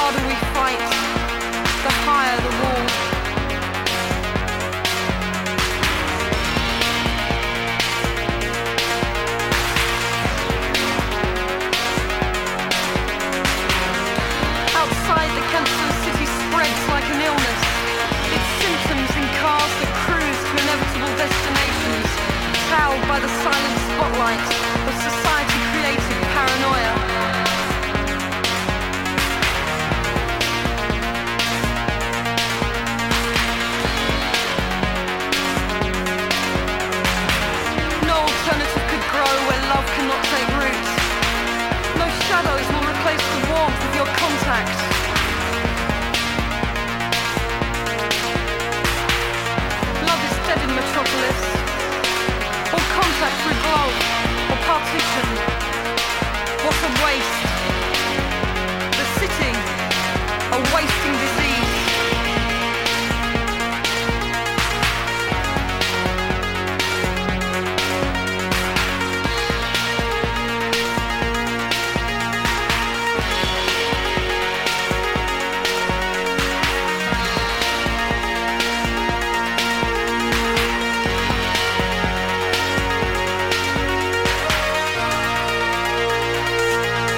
harder we fight, the higher the wall. Outside, the cancerous city spreads like an illness. Its symptoms in cars that cruise to inevitable destinations, cloud by the silent spotlight of society-created paranoia. No alternative could grow where love cannot take root. No shadows will replace the warmth of your contact. Love is dead in Metropolis. All contact through glove or partition. What a waste.